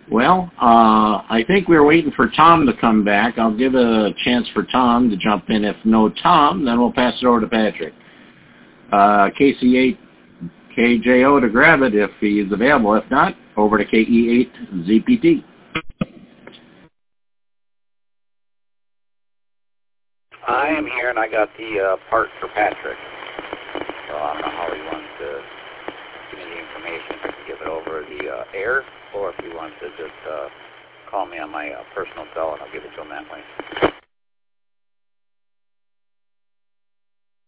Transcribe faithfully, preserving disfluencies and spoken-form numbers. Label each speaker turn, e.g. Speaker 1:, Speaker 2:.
Speaker 1: Well, uh, I think we're waiting for Tom to come back. I'll give a chance for Tom to jump in. If no Tom, then we'll pass it over to Patrick. Uh, K C eight K J O to grab it if he's available. If not, over to K E eight Z P T.
Speaker 2: I am here, and I got the uh, part for Patrick. So I don't know how he wants to give me the information, if I can give it over the uh, air, or if he wants to just uh, call me on my uh, personal cell, and I'll give it to him that way.